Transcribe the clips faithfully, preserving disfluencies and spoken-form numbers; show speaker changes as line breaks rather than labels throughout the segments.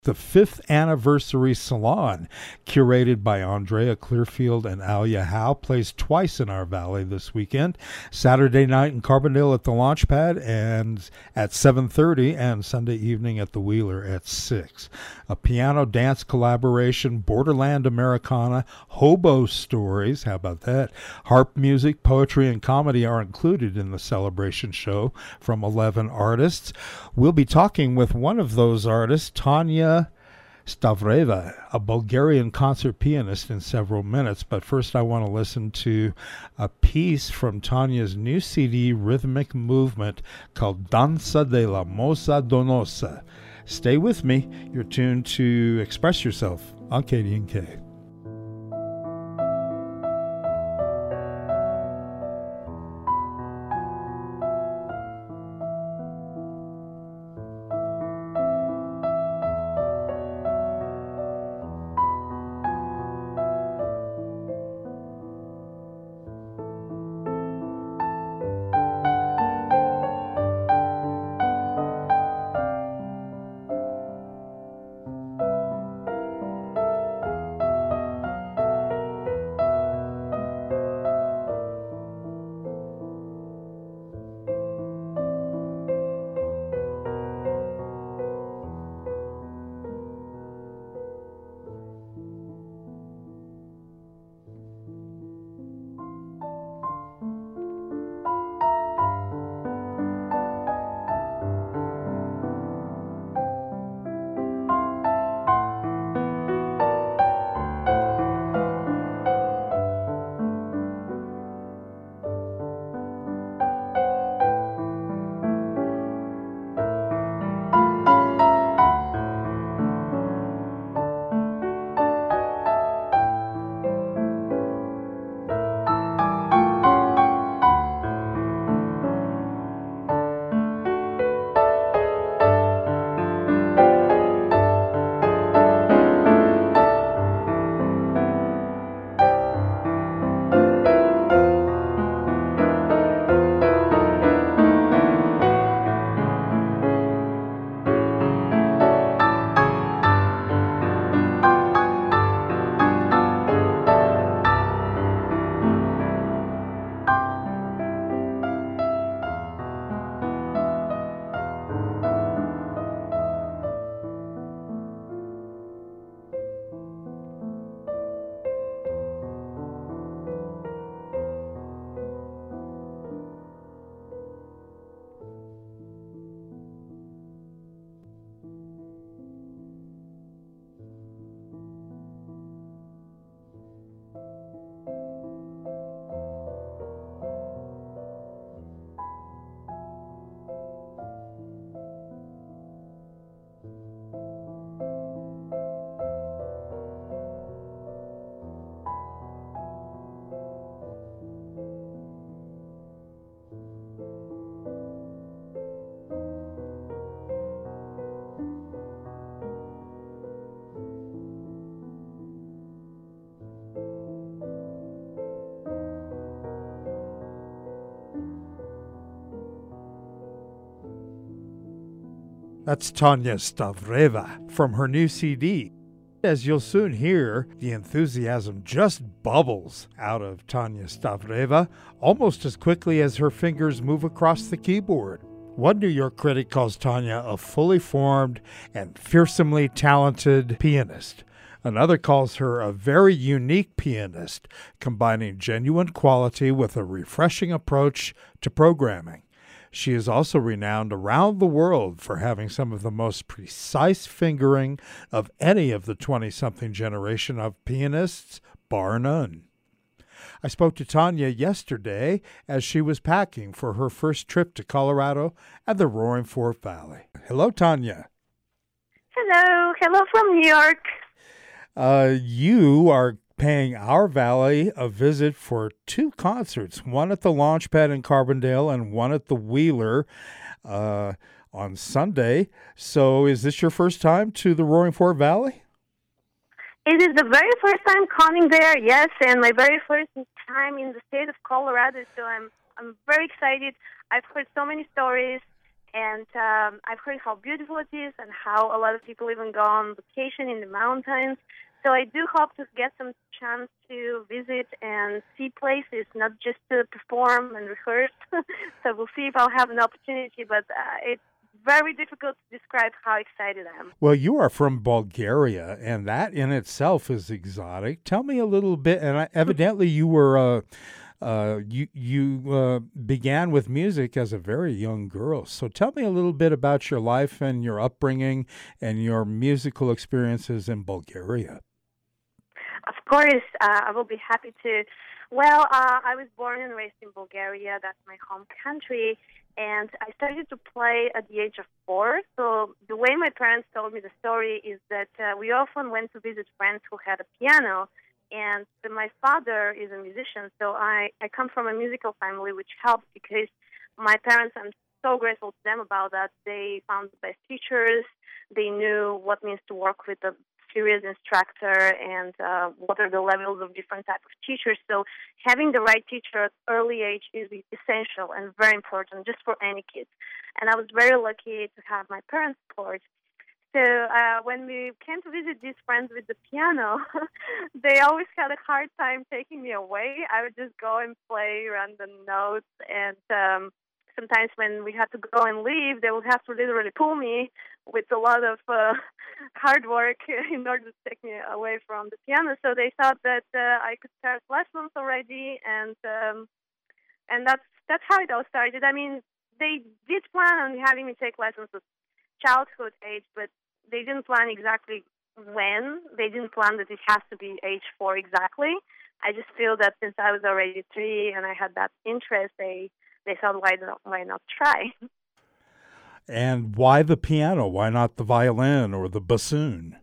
The fifth Anniversary Salon, curated by Andrea Clearfield and Alia Howe, plays twice in our valley this weekend. Saturday night in Carbondale at the Launchpad and at seven thirty, and Sunday evening at the Wheeler at six. A piano dance collaboration, Borderland Americana, hobo stories, how about that? Harp music, poetry, and comedy are included in the celebration show from eleven artists. We'll be talking with one of those artists, Tanya Stavreva, a Bulgarian concert pianist, in several minutes. But first I want to listen to a piece from Tanya's new C D, Rhythmic Movement, called Danza de la Moza Donosa. Stay with me. You're tuned to Express Yourself on K D N K. That's Tanya Stavreva from her new C D. As you'll soon hear, the enthusiasm just bubbles out of Tanya Stavreva almost as quickly as her fingers move across the keyboard. One New York critic calls Tanya a fully formed and fearsomely talented pianist. Another calls her a very unique pianist, combining genuine quality with a refreshing approach to programming. She is also renowned around the world for having some of the most precise fingering of any of the twenty-something generation of pianists, bar none. I spoke to Tanya yesterday as she was packing for her first trip to Colorado and the Roaring Fork Valley. Hello, Tanya.
Hello. Hello from New York.
Uh, you are paying our valley a visit for two concerts, one at the Launchpad in Carbondale and one at the Wheeler uh, on Sunday. So is this your first time to the Roaring Fork Valley?
It is the very first time coming there, yes, and my very first time in the state of Colorado, so I'm I'm very excited. I've heard so many stories, And um, I've heard how beautiful it is and how a lot of people even go on vacation in the mountains. So I do hope to get some chance to visit and see places, not just to perform and rehearse. So we'll see if I'll have an opportunity, but uh, it's very difficult to describe how excited I am.
Well, you are from Bulgaria, and that in itself is exotic. Tell me a little bit, and I, evidently you were... Uh, Uh, you you uh, began with music as a very young girl. So tell me a little bit about your life and your upbringing and your musical experiences in Bulgaria.
Of course, uh, I will be happy to. Well, uh, I was born and raised in Bulgaria. That's my home country. And I started to play at the age of four. So the way my parents told me the story is that uh, we often went to visit friends who had a piano. And my father is a musician, so I, I come from a musical family, which helps because my parents, I'm so grateful to them about that. They found the best teachers. They knew what means to work with a serious instructor and uh, what are the levels of different types of teachers. So having the right teacher at early age is essential and very important just for any kids. And I was very lucky to have my parents' support. So uh, when we came to visit these friends with the piano, they always had a hard time taking me away. I would just go and play random notes, and um, sometimes when we had to go and leave, they would have to literally pull me with a lot of uh, hard work in order to take me away from the piano. So they thought that uh, I could start lessons already, and um, and that's that's how it all started. I mean, they did plan on having me take lessons at childhood age, but they didn't plan exactly when. They didn't plan that it has to be age four exactly. I just feel that since I was already three and I had that interest, they they thought, why not, why not try?
And why the piano? Why not the violin or the bassoon?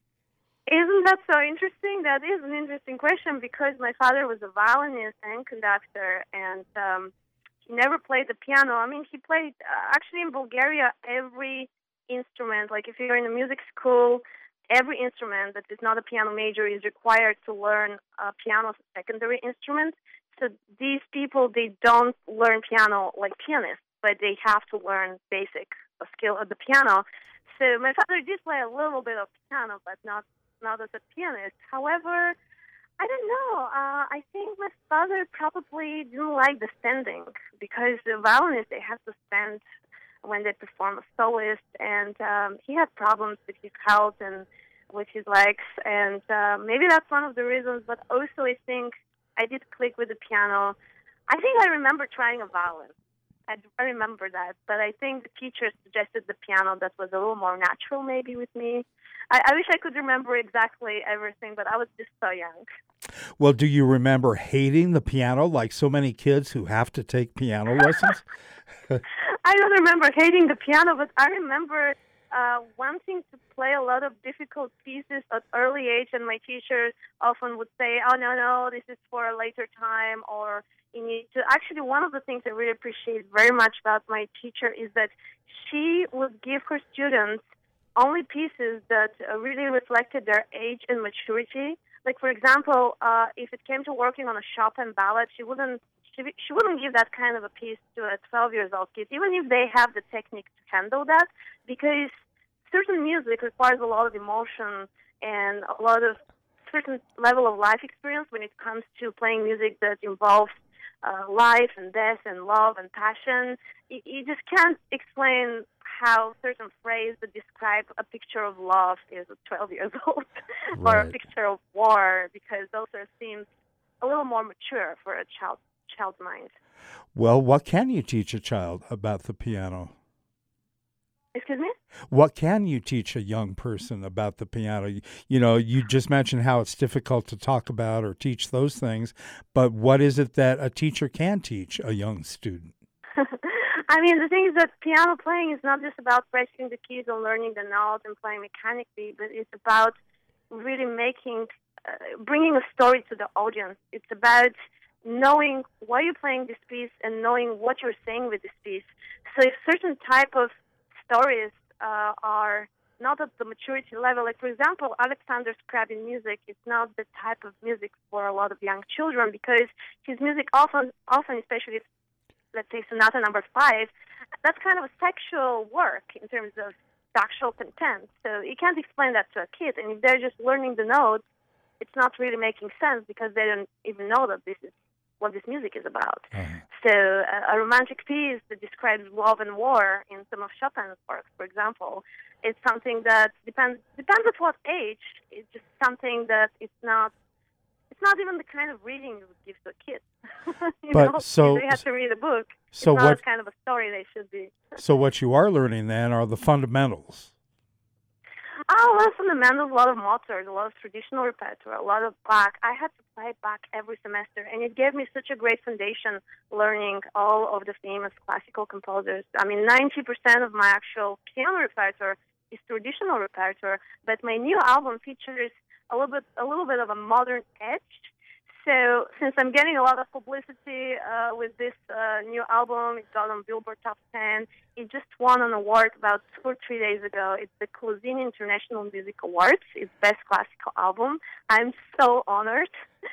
Isn't that so interesting? That is an interesting question because my father was a violinist and conductor, and um, he never played the piano. I mean, he played, uh, actually in Bulgaria, every instrument. Like if you're in a music school, every instrument that is not a piano major is required to learn uh, piano as a secondary instrument. So these people, they don't learn piano like pianists, but they have to learn basic skill at the piano. So my father did play a little bit of piano, but not not as a pianist. However, I don't know. Uh, I think my father probably didn't like the standing because the violinists, they have to stand when they perform a soloist, and um, he had problems with his health and with his legs, and uh, maybe that's one of the reasons, but also I think I did click with the piano. I think I remember trying a violin. I, I remember that, but I think the teacher suggested the piano that was a little more natural maybe with me. I, I wish I could remember exactly everything, but I was just so young.
Well, do you remember hating the piano like so many kids who have to take piano lessons?
I don't remember hating the piano, but I remember uh, wanting to play a lot of difficult pieces at early age, and my teachers often would say, oh, no, no, this is for a later time, or you need to... Actually, one of the things I really appreciate very much about my teacher is that she would give her students only pieces that uh, really reflected their age and maturity. Like, for example, uh, if it came to working on a Chopin ballad, she wouldn't she, she wouldn't give that kind of a piece to a twelve years old kid, even if they have the technique to handle that, because certain music requires a lot of emotion and a lot of certain level of life experience when it comes to playing music that involves uh, life and death and love and passion. You, you just can't explain how certain phrase that describe a picture of love is at twelve years old,
Right.
or a picture of war, because those are themes a little more mature for a child child's mind.
Well, what can you teach a child about the piano?
Excuse me?
What can you teach a young person about the piano? You, you know, you just mentioned how it's difficult to talk about or teach those things, but what is it that a teacher can teach a young student?
I mean, the thing is that piano playing is not just about pressing the keys and learning the notes and playing mechanically, but it's about really making, uh, bringing a story to the audience. It's about knowing why you're playing this piece and knowing what you're saying with this piece. So if certain type of stories uh, are not at the maturity level, like, for example, Alexander Scriabin music is not the type of music for a lot of young children, because his music often, often especially let's say Sonata number five, that's kind of a sexual work in terms of sexual content. So you can't explain that to a kid. And if they're just learning the notes, it's not really making sense because they don't even know that this is what this music is about. Uh-huh. So uh, a romantic piece that describes love and war in some of Chopin's works, for example, it's something that depends depends at what age. It's just something that it's not it's not even the kind of reading you would give to a kid. you
but
know?
so
they have to read a book.
So
it's not
what
kind of a story they should be.
So what you are learning then are the fundamentals.
Oh, a lot of fundamentals, a lot of Mozart, a lot of traditional repertoire, a lot of Bach. I had to play Bach every semester, and it gave me such a great foundation learning all of the famous classical composers. I mean, ninety percent of my actual piano repertoire is traditional repertoire, but my new album features a little bit, a little bit of a modern edge. So since I'm getting a lot of publicity uh, with this uh, new album, it got on Billboard Top ten. It just won an award about two or three days ago. It's the Closini International Music Awards. It's Best Classical Album. I'm so honored.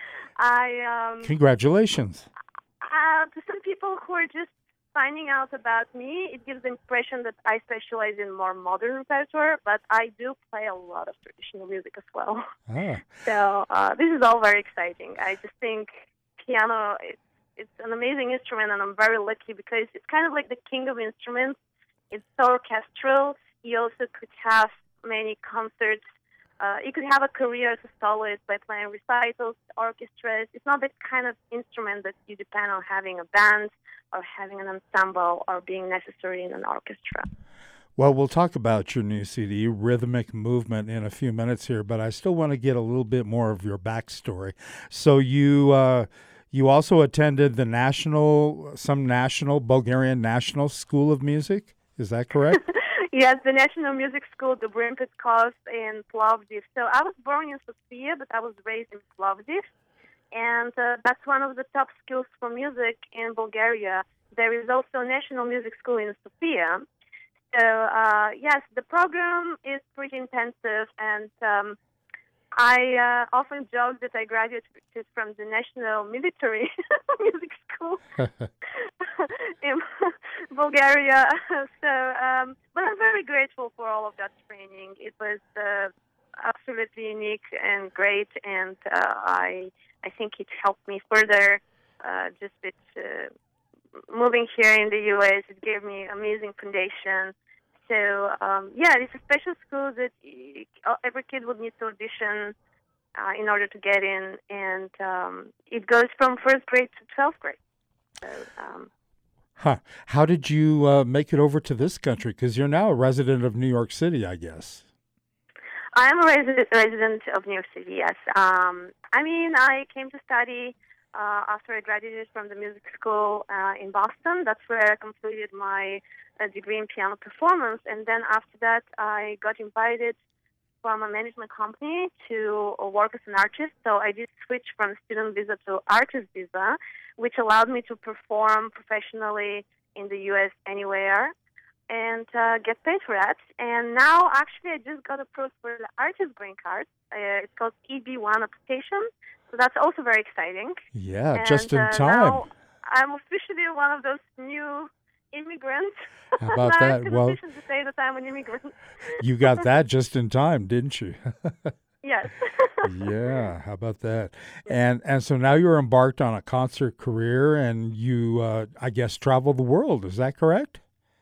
I um,
Congratulations.
Uh, to some people who are just finding out about me, it gives the impression that I specialize in more modern repertoire, but I do play a lot of traditional music as well.
Ah.
So uh, this is all very exciting. I just think piano, it's, it's an amazing instrument, and I'm very lucky because it's kind of like the king of instruments. It's so orchestral. You also could have many concerts. Uh, you could have a career as a soloist by playing recitals, orchestras. It's not the kind of instrument that you depend on having a band or having an ensemble or being necessary in an orchestra.
Well, we'll talk about your new C D, Rhythmic Movement, in a few minutes here, but I still want to get a little bit more of your backstory. So you uh, you also attended the national, some national, Bulgarian National School of Music. Is that correct?
Yes, the National Music School, the Brimpet in Plovdiv. So I was born in Sofia, but I was raised in Plovdiv. And uh, that's one of the top schools for music in Bulgaria. There is also a National Music School in Sofia. So, uh, yes, the program is pretty intensive, and um, I uh, often joke that I graduated from the National Military Music School in Bulgaria. So, um, but I'm very grateful for all of that training. It was uh, absolutely unique and great, and uh, I I think it helped me further. Uh, just with uh, moving here in the U S, it gave me amazing foundation. So um, yeah, it's a special school that every kid would need to audition uh, in order to get in, and um, it goes from first grade to twelfth grade. So. Um,
Huh. How did you uh, make it over to this country? Because you're now a resident of New York City, I guess.
I am a resident, resident of New York City, yes. Um, I mean, I came to study uh, after I graduated from the music school uh, in Boston. That's where I completed my uh, degree in piano performance. And then after that, I got invited from a management company to uh, work as an artist. So I did switch from student visa to artist visa, which allowed me to perform professionally in the U S anywhere and uh, get paid for that. And now, actually, I just got approved for the artist green card. Uh, it's called E B one application, so that's also very exciting.
Yeah,
and,
just in
uh,
time.
Now I'm officially one of those new immigrants.
How about
now
that?
I'm in
Well,
position to say that I'm an immigrant.
You got that just in time, didn't you?
Yes.
Yeah, how about that? And and so now you're embarked on a concert career, and you, uh, I guess, travel the world. Is that correct?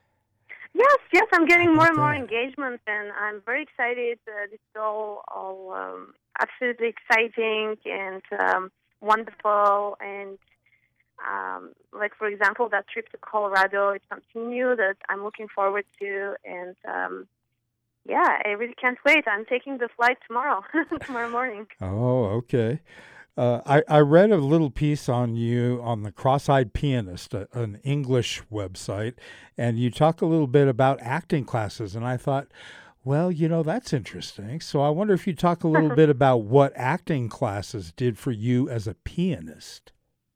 Yes, yes, I'm getting more and
that?
more engagement, and I'm very excited. Uh, this is all, all um, absolutely exciting and um, wonderful. And um, like, for example, that trip to Colorado, it's something new that I'm looking forward to. And um, yeah, I really can't wait. I'm taking the flight tomorrow, tomorrow morning.
Oh, okay. Uh, I, I read a little piece on you on the Cross-Eyed Pianist, a, an English website, and you talk a little bit about acting classes, and I thought, well, you know, that's interesting. So I wonder if you talk a little bit about what acting classes did for you as a pianist.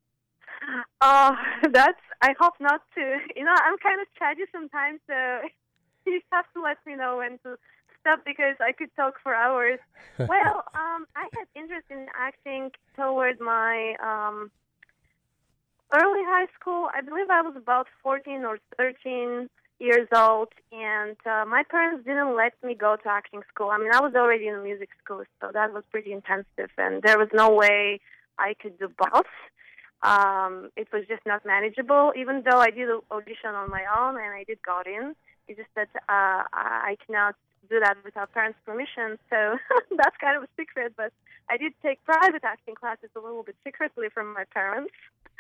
Oh, that's, I hope not to. You know, I'm kind of chatty sometimes, so you have to let me know when to stop because I could talk for hours. Well, um, I had interest in acting toward my um, early high school. I believe I was about fourteen or thirteen years old, and uh, my parents didn't let me go to acting school. I mean, I was already in music school, so that was pretty intensive, and there was no way I could do both. Um, it was just not manageable, even though I did an audition on my own and I did got in. It's just that uh, I cannot do that without parents' permission, so that's kind of a secret, but I did take private acting classes a little bit secretly from my parents.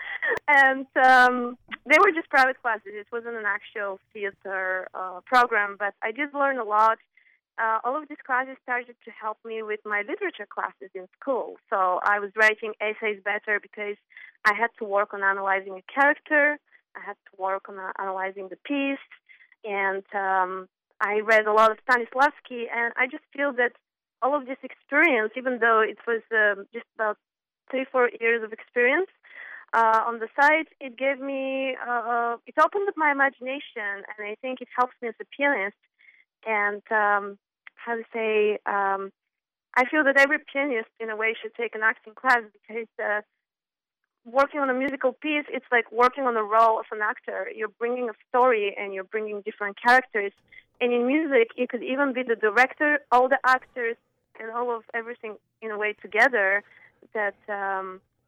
And um, they were just private classes. It wasn't an actual theater uh, program, but I did learn a lot. Uh, all of these classes started to help me with my literature classes in school. So I was writing essays better because I had to work on analyzing a character. I had to work on uh, analyzing the piece. And um, I read a lot of Stanislavski, and I just feel that all of this experience, even though it was um, just about three, four years of experience, Uh, on the side, it gave me, uh, it opened up my imagination, and I think it helps me as a pianist. And um, how to say, um, I feel that every pianist, in a way, should take an acting class because uh, working on a musical piece, it's like working on the role of an actor. You're bringing a story, and you're bringing different characters. And in music, you could even be the director, all the actors, and all of everything in a way together that... Um,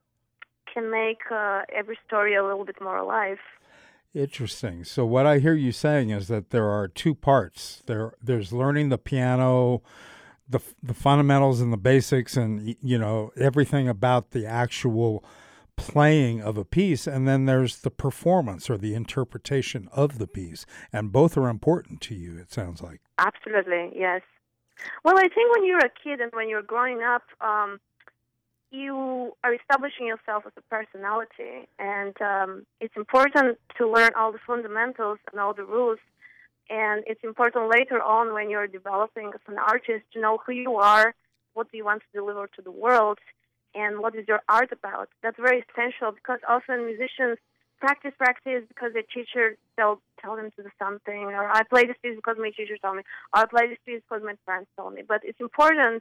can make uh, every story a little bit more alive.
Interesting. So what I hear you saying is that there are two parts. There, there's learning the piano, the the fundamentals and the basics, and you know everything about the actual playing of a piece, and then there's the performance or the interpretation of the piece, and both are important to you. It sounds like.
Absolutely, yes. Well, I think when you're a kid and when you're growing up. Um, you are establishing yourself as a personality, and um, it's important to learn all the fundamentals and all the rules, and it's important later on when you're developing as an artist to know who you are, what do you want to deliver to the world, and what is your art about. That's very essential because often musicians practice, practice because their teacher they'll tell them to do something, or I play this piece because my teacher told me, or I play this piece because my friends told me. But it's important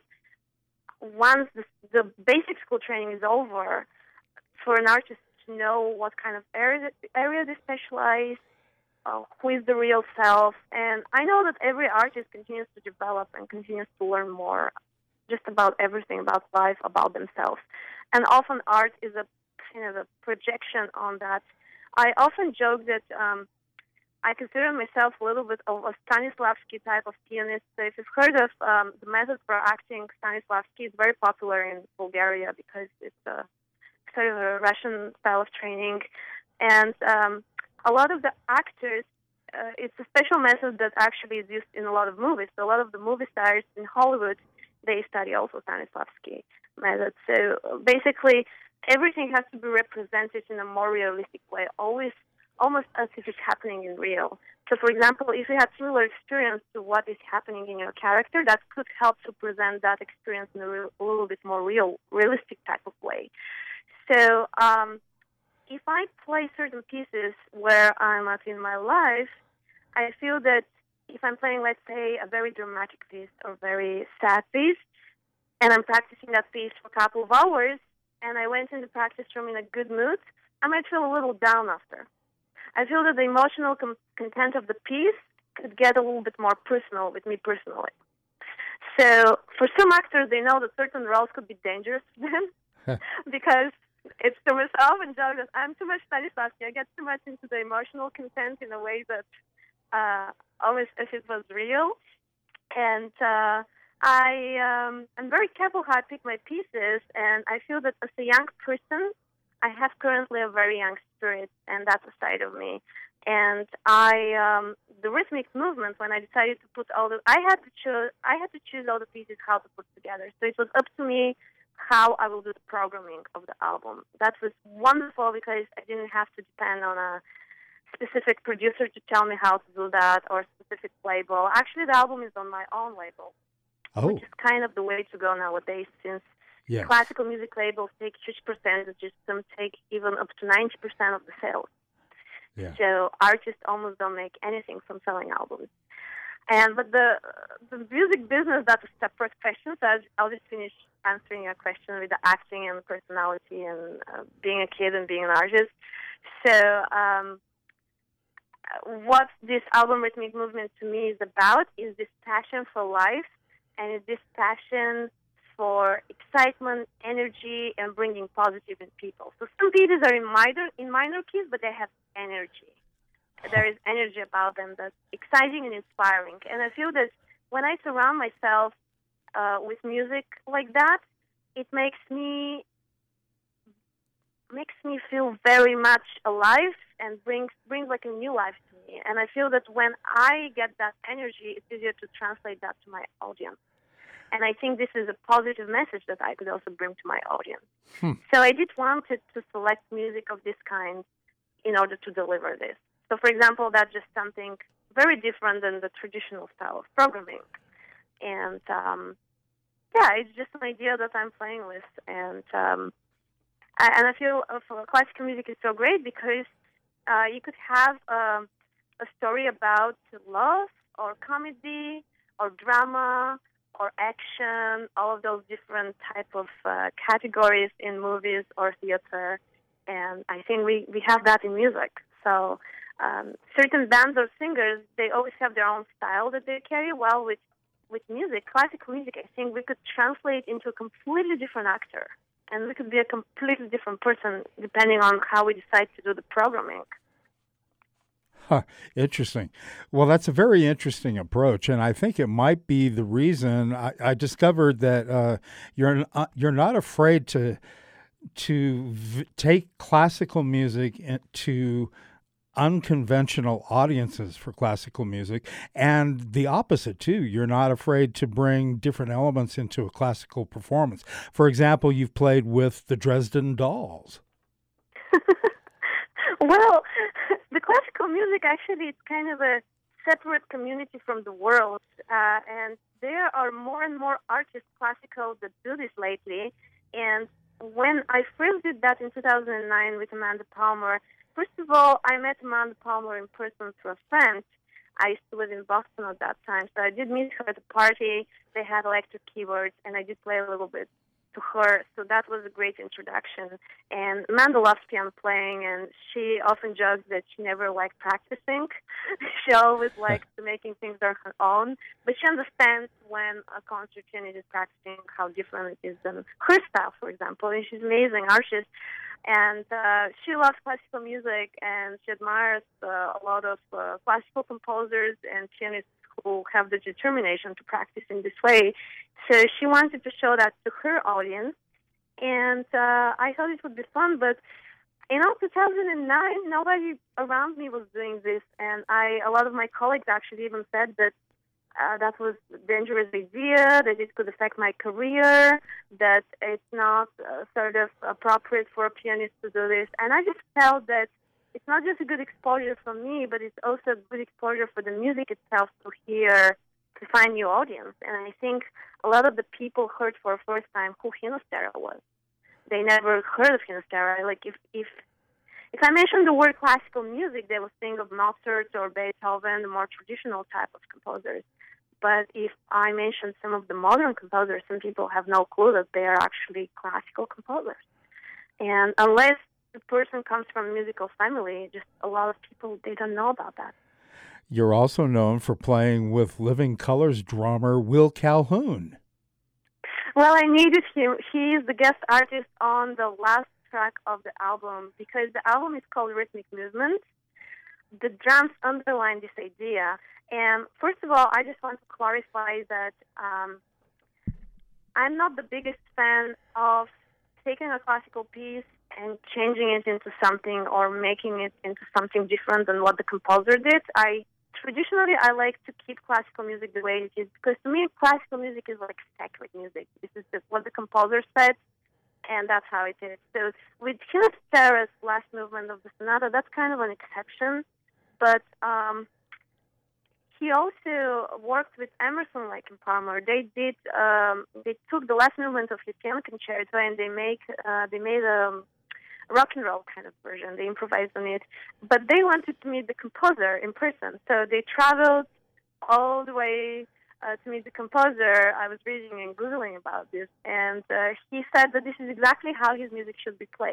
once the, the basic school training is over, for an artist to know what kind of area, area they specialize, uh, who is the real self. And I know that every artist continues to develop and continues to learn more just about everything, about life, about themselves. And often art is a kind of a projection on that. I often joke that um, I consider myself a little bit of a Stanislavski type of pianist. So if you've heard of um, the method for acting, Stanislavski is very popular in Bulgaria because it's a sort of a Russian style of training. And um, a lot of the actors, uh, it's a special method that actually is used in a lot of movies. So a lot of the movie stars in Hollywood, they study also Stanislavski method. So basically, everything has to be represented in a more realistic way, always almost as if it's happening in real. So, for example, if you had similar experience to what is happening in your character, that could help to present that experience in a, real, a little bit more real, realistic type of way. So, um, if I play certain pieces where I'm at in my life, I feel that if I'm playing, let's say, a very dramatic piece or very sad piece, and I'm practicing that piece for a couple of hours, and I went in the practice room in a good mood, I might feel a little down after. I feel that the emotional com- content of the piece could get a little bit more personal with me personally. So for some actors, they know that certain roles could be dangerous to them because it's to myself and joke that I'm too much Stanislavski. I get too much into the emotional content in a way that uh, almost as it was real. And uh, I um, I'm very careful how I pick my pieces, and I feel that as a young person, I have currently a very young spirit, and that's a side of me. And I, um, the rhythmic movement, when I decided to put all the, I had to choose, I had to choose all the pieces how to put together. So it was up to me how I will do the programming of the album. That was wonderful because I didn't have to depend on a specific producer to tell me how to do that or a specific label. Actually, the album is on my own label,
oh.
which is kind of the way to go nowadays since
Yes.
classical music labels take huge percentages, some take even up to ninety percent of the sales.
Yeah.
So artists almost don't make anything from selling albums. And but the the music business, that's a separate question. So I'll, I'll just finish answering your question with the acting and personality and uh, being a kid and being an artist. So um, what this album Rhythmic Movement to me is about is this passion for life, and it's this passion for excitement, energy, and bringing positive in people. So some pieces are in minor in minor keys, but they have energy. There is energy about them that's exciting and inspiring. And I feel that when I surround myself uh, with music like that, it makes me makes me feel very much alive and brings brings like a new life to me. And I feel that when I get that energy, it's easier to translate that to my audience. And I think this is a positive message that I could also bring to my audience. Hmm. So I did wanted to select music of this kind in order to deliver this. So, for example, that's just something very different than the traditional style of programming. And, um, yeah, it's just an idea that I'm playing with. And um, I, and I feel uh, classical music is so great because uh, you could have um, a story about love or comedy or drama or action, all of those different type of uh, categories in movies or theater. And I think we, we have that in music. So um, certain bands or singers, they always have their own style that they carry. While with, with music, classical music, I think we could translate into a completely different actor. And we could be a completely different person depending on how we decide to do the programming.
Huh, interesting. Well, that's a very interesting approach, and I think it might be the reason I, I discovered that uh, you're uh, you're not afraid to to v- take classical music to unconventional audiences for classical music, and the opposite too. You're not afraid to bring different elements into a classical performance. For example, you've played with the Dresden Dolls.
Well, the classical music actually is kind of a separate community from the world, uh, and there are more and more artists classical that do this lately. And when I first did that in two thousand nine with Amanda Palmer, first of all, I met Amanda Palmer in person through a friend. I used to live in Boston at that time, so I did meet her at a party. They had electric keyboards, and I did play a little bit to her, so that was a great introduction. And Amanda loves piano playing, and she often jokes that she never liked practicing. She always likes making things on her own, but she understands when a concert pianist is practicing how different it is than her style, for example. And she's an amazing artist, and uh, she loves classical music, and she admires uh, a lot of uh, classical composers and pianists who have the determination to practice in this way. So she wanted to show that to her audience, and uh, I thought it would be fun. But you know, two thousand nine, nobody around me was doing this, and I, a lot of my colleagues actually even said that uh, that was a dangerous idea, that it could affect my career, that it's not uh, sort of appropriate for a pianist to do this. And I just felt that it's not just a good exposure for me, but it's also a good exposure for the music itself to hear, to find new audience. And I think a lot of the people heard for the first time who Finisterra was. They never heard of Finisterra. Like if if if I mention the word classical music, they will think of Mozart or Beethoven, the more traditional type of composers. But if I mention some of the modern composers, some people have no clue that they are actually classical composers. And unless the person comes from a musical family, just a lot of people, they don't know about that.
You're also known for playing with Living Colours drummer Will Calhoun.
Well, I needed him. He is the guest artist on the last track of the album because the album is called Rhythmic Movement. The drums underline this idea. And first of all, I just want to clarify that um, I'm not the biggest fan of taking a classical piece and changing it into something or making it into something different than what the composer did. I Traditionally, I like to keep classical music the way it is because to me, classical music is like sacred music. This is just what the composer said, and that's how it is. So with Finisterra's last movement of the sonata, that's kind of an exception. But um, he also worked with Emerson, Lake and Palmer. They did. Um, they took the last movement of his piano concerto and they make uh, they made a rock and roll kind of version. They improvised on it, but they wanted to meet the composer in person. So they traveled all the way uh, to meet the composer. I was reading and Googling about this, and uh, he said that this is exactly how his music should be played.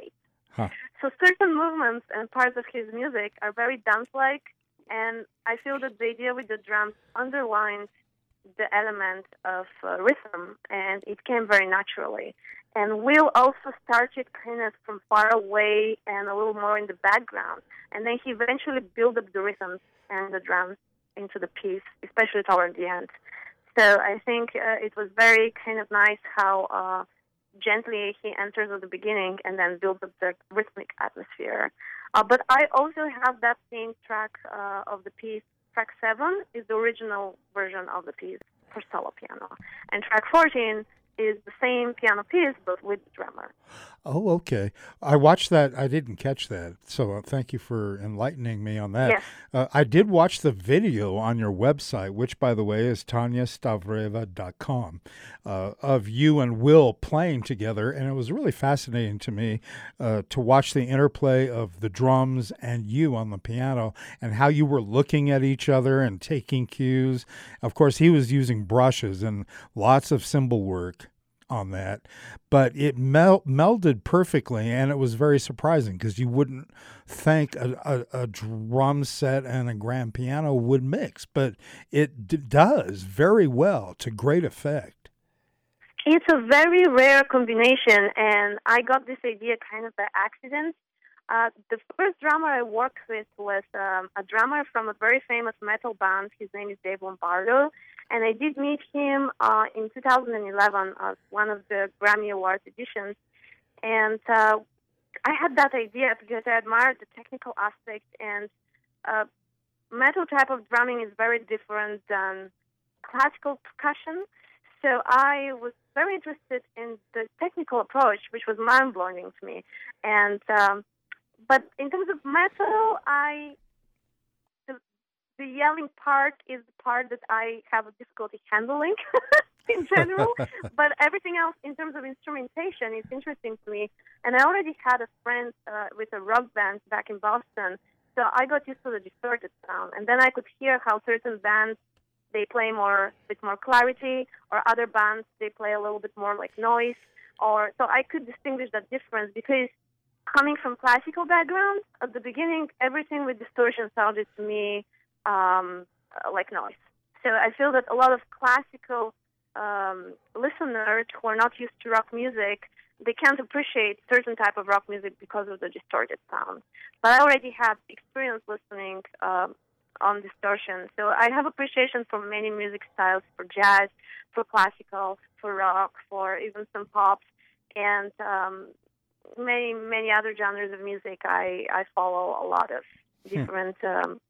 Huh.
So certain movements and parts of his music are very dance-like, and I feel that the idea with the drums underlines the element of uh, rhythm, and it came very naturally. And Will also started kind of from far away and a little more in the background, and then he eventually built up the rhythms and the drums into the piece, especially toward the end. So I think uh, it was very kind of nice how uh, gently he enters at the beginning and then builds up the rhythmic atmosphere. Uh, but I also have that same track uh, of the piece. Track seven is the original version of the piece for solo piano. And track fourteen is the same piano piece, but with the drummer.
Oh, okay. I watched that. I didn't catch that. So uh, thank you for enlightening me on that.
Yes.
Uh, I did watch the video on your website, which, by the way, is tanya stavreva dot com, uh, of you and Will playing together. And it was really fascinating to me uh, to watch the interplay of the drums and you on the piano and how you were looking at each other and taking cues. Of course, he was using brushes and lots of cymbal work on that, but it mel- melded perfectly, and it was very surprising because you wouldn't think a, a, a drum set and a grand piano would mix, but it d- does very well to great effect.
It's a very rare combination, and I got this idea kind of by accident. Uh, the first drummer I worked with was um, a drummer from a very famous metal band. His name is Dave Lombardo, and I did meet him uh, in two thousand eleven at one of the Grammy Awards editions. And uh, I had that idea because I admired the technical aspect, and uh, metal type of drumming is very different than classical percussion. So I was very interested in the technical approach, which was mind-blowing to me. And um, but in terms of metal, I the, the yelling part is the part that I have a difficulty handling in general. But everything else, in terms of instrumentation, is interesting to me. And I already had a friend uh, with a rock band back in Boston, so I got used to the distorted sound. And then I could hear how certain bands, they play more with more clarity, or other bands, they play a little bit more like noise. Or so I could distinguish that difference because coming from classical background, at the beginning, everything with distortion sounded to me um, uh, like noise. So I feel that a lot of classical um, listeners who are not used to rock music, they can't appreciate certain type of rock music because of the distorted sound. But I already had experience listening um, on distortion. So I have appreciation for many music styles, for jazz, for classical, for rock, for even some pop, and um, many, many other genres of music. I, I follow a lot of different um,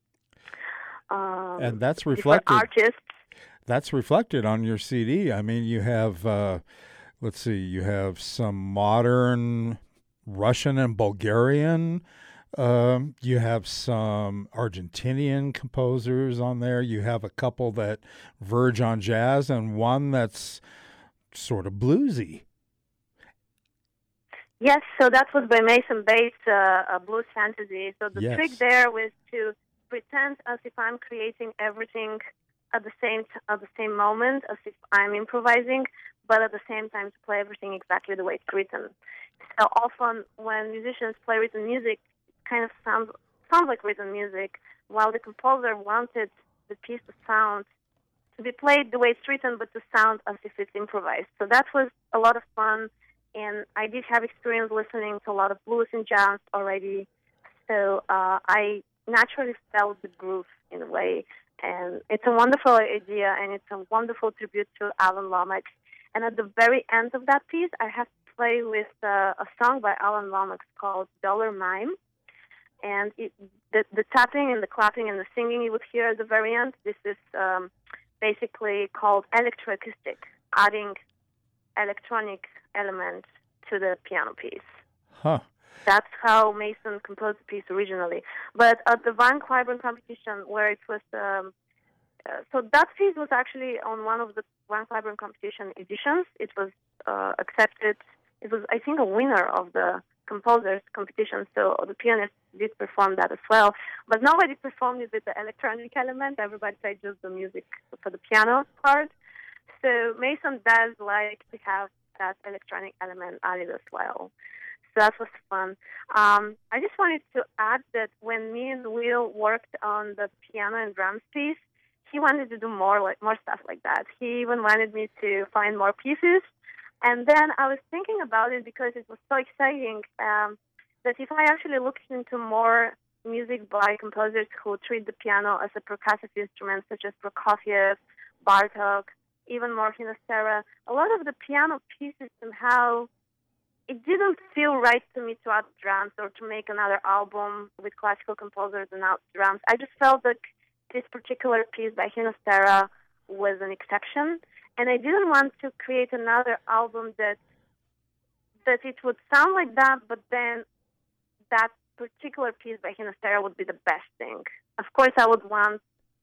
um,
and that's
different
reflected.
artists.
That's reflected on your C D. I mean, you have, uh, let's see, you have some modern Russian and Bulgarian. Um, you have some Argentinian composers on there. You have a couple that verge on jazz and one that's sort of bluesy.
Yes, so that was by Mason Bates, uh, a blues fantasy. So the
Yes.
trick there was to pretend as if I'm creating everything at the same t- at the same moment, as if I'm improvising, but at the same time to play everything exactly the way it's written. So often when musicians play written music, it kind of sounds sounds like written music, while the composer wanted the piece to sound to be played the way it's written, but to sound as if it's improvised. So that was a lot of fun. And I did have experience listening to a lot of blues and jazz already, so uh, I naturally felt the groove in a way. And it's a wonderful idea, and it's a wonderful tribute to Alan Lomax. And at the very end of that piece, I have to play with uh, a song by Alan Lomax called Dollar Mime. And it, the, the tapping and the clapping and the singing you would hear at the very end, this is um, basically called electroacoustic, adding electronic element to the piano piece.
Huh.
That's how Mason composed the piece originally. But at the Van Cliburn competition, where it was, um, uh, so that piece was actually on one of the Van Cliburn competition editions. It was uh, accepted. It was, I think, a winner of the composers competition. So the pianist did perform that as well. But nobody performed it with the electronic element. Everybody played just the music for the piano part. So Mason does like to have that electronic element added as well. So that was fun. Um, I just wanted to add that when me and Will worked on the piano and drums piece, he wanted to do more like more stuff like that. He even wanted me to find more pieces. And then I was thinking about it because it was so exciting um, that if I actually looked into more music by composers who treat the piano as a percussive instrument, such as Prokofiev, Bartok, even more Finisterra, a lot of the piano pieces somehow, it didn't feel right to me to add drums or to make another album with classical composers and add drums. I just felt that this particular piece by Finisterra was an exception, and I didn't want to create another album that that it would sound like that, but then that particular piece by Finisterra would be the best thing. Of course, I would want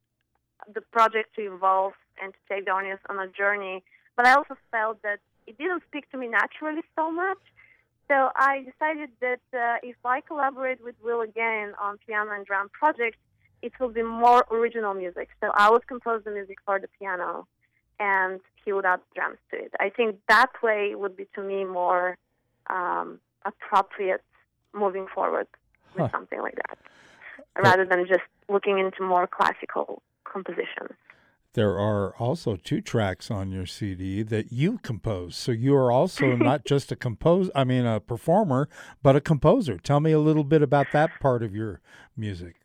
the project to evolve and to take the audience on a journey, but I also felt that it didn't speak to me naturally so much. So I decided that uh, if I collaborate with Will again on piano and drum projects, it will be more original music. So I would compose the music for the piano, and he would add drums to it. I think that way would be, to me, more um, appropriate moving forward with huh. something like that, rather than just looking into more classical compositions.
There are also two tracks on your C D that you compose. So you are also not just a compose, I mean a performer, but a composer. Tell me a little bit about that part of your music.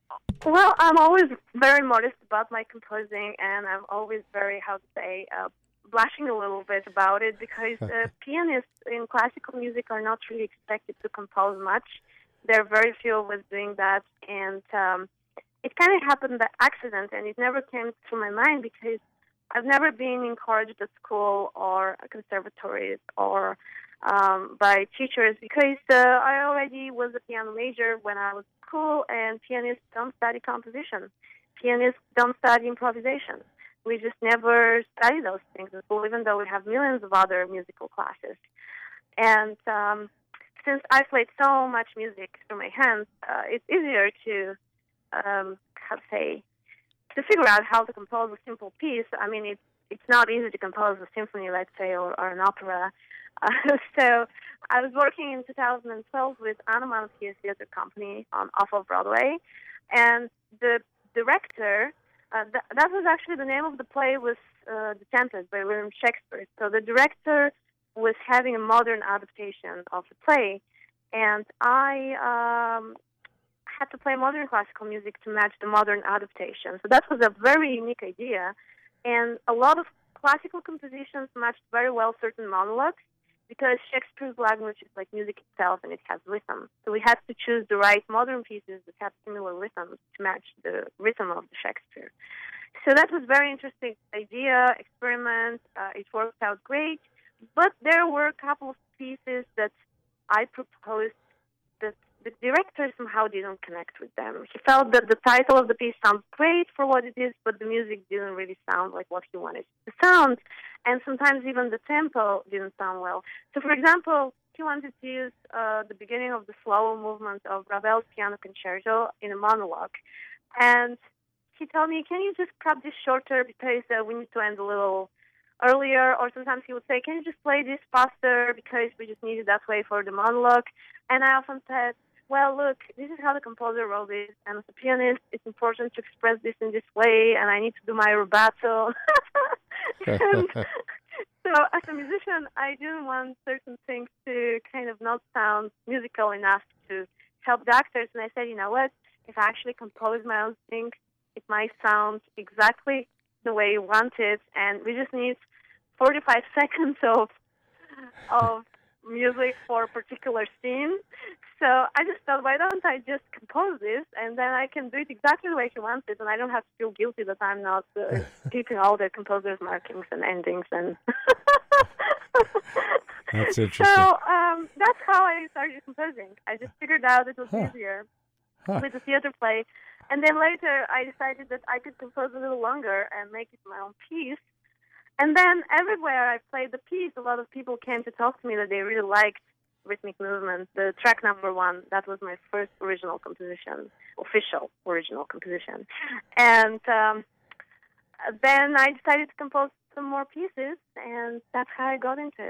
Well, I'm always very modest about my composing, and I'm always very, how to say, uh, blushing a little bit about it, because uh, pianists in classical music are not really expected to compose much. There are very few of us doing that, and um, it kind of happened by accident, and it never came to my mind because I've never been encouraged at school or conservatories or um, by teachers, because uh, I already was a piano major when I was in school, and pianists don't study composition. Pianists don't study improvisation. We just never study those things in school, even though we have millions of other musical classes. And um, since I played so much music through my hands, uh, it's easier to Um, how to say, to figure out how to compose a simple piece. I mean, it's it's not easy to compose a symphony, let's say, or, or an opera. Uh, so I was working in two thousand twelve with Anna Manovsky Theater Company on off of Broadway, and the director, uh, th- that was actually the name of the play, was uh, The Tempest by William Shakespeare. So the director was having a modern adaptation of the play, and I um, had to play modern classical music to match the modern adaptation. So that was a very unique idea, and a lot of classical compositions matched very well certain monologues, because Shakespeare's language is like music itself, and it has rhythm. So we had to choose the right modern pieces that have similar rhythms to match the rhythm of the Shakespeare. So that was a very interesting idea, experiment. Uh, it worked out great, but there were a couple of pieces that I proposed that the director somehow didn't connect with them. He felt that the title of the piece sounds great for what it is, but the music didn't really sound like what he wanted it to sound. And sometimes even the tempo didn't sound well. So, for example, he wanted to use uh, the beginning of the slow movement of Ravel's Piano Concerto in a monologue. And he told me, can you just cut this shorter because uh, we need to end a little earlier? Or sometimes he would say, can you just play this faster because we just need it that way for the monologue? And I often said, well, look, this is how the composer wrote it, and as a pianist, it's important to express this in this way, and I need to do my rubato. And so as a musician, I didn't want certain things to kind of not sound musical enough to help the actors, and I said, you know what, if I actually compose my own thing, it might sound exactly the way you want it, and we just need forty-five seconds of of music for a particular scene. So I just thought, why don't I just compose this, and then I can do it exactly the way he wants it, and I don't have to feel guilty that I'm not uh, keeping all the composer's markings and endings. And
that's interesting.
So um, that's how I started composing. I just figured out it was huh. easier huh. with the theater play, and then later I decided that I could compose a little longer and make it my own piece. And then everywhere I played the piece, a lot of people came to talk to me that they really liked rhythmic movement. The track number one, that was my first original composition, official original composition. And um, then I decided to compose some more pieces, and that's how I got into it.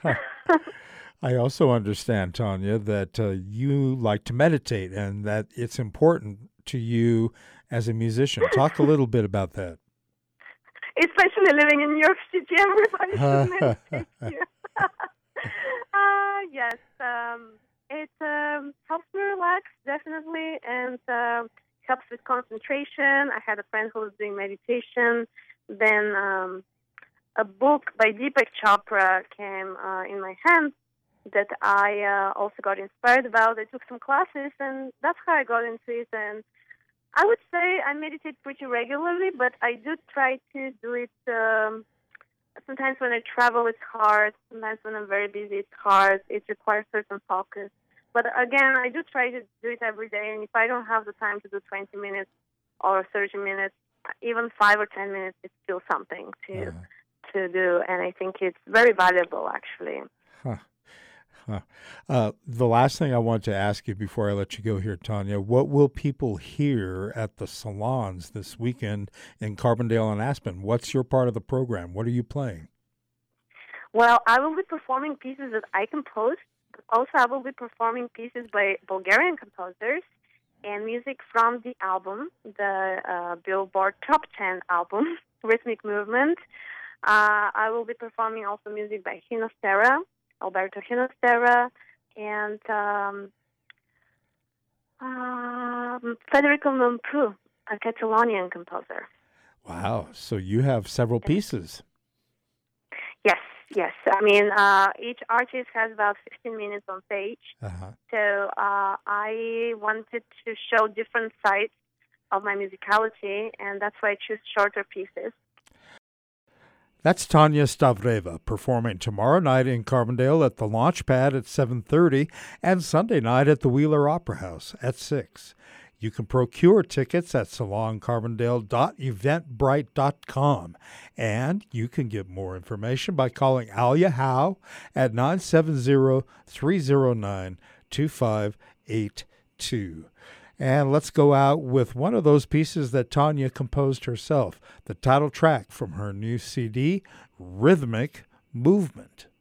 Huh. I also understand, Tanya, that uh, you like to meditate and that it's important to you as a musician. Talk a little bit about that.
Especially living in New York City, everybody should meditate here. uh, yes, um, it um, helps me relax, definitely, and uh, helps with concentration. I had a friend who was doing meditation. Then um, a book by Deepak Chopra came uh, in my hands that I uh, also got inspired about. I took some classes, and that's how I got into it. And I would say I meditate pretty regularly, but I do try to do it um, sometimes when I travel, it's hard. Sometimes when I'm very busy, it's hard. It requires certain focus. But again, I do try to do it every day, and if I don't have the time to do twenty minutes or thirty minutes, even five or ten minutes, it's still something to uh-huh. to do, and I think it's very valuable, actually.
Huh. Huh. Uh, the last thing I want to ask you before I let you go here, Tanya, what will people hear at the salons this weekend in Carbondale and Aspen? What's your part of the program? What are you playing?
Well, I will be performing pieces that I composed. Also, I will be performing pieces by Bulgarian composers and music from the album, the uh, Billboard Top ten album, Rhythmic Movement. Uh, I will be performing also music by Ginastera, Alberto Ginastera, and um, um, Federico Mompou, a Catalonian composer.
Wow. So you have several pieces.
Yes, yes. I mean, uh, each artist has about fifteen minutes on stage. Uh-huh. So uh, I wanted to show different sides of my musicality, and that's why I choose shorter pieces.
That's Tanya Stavreva performing tomorrow night in Carbondale at the Launchpad at seven thirty and Sunday night at the Wheeler Opera House at six. You can procure tickets at salon carbondale dot eventbrite dot com, and you can get more information by calling Alia Howe at nine seven zero, three zero nine, two five eight two. And let's go out with one of those pieces that Tanya composed herself, the title track from her new C D, Rhythmic Movement.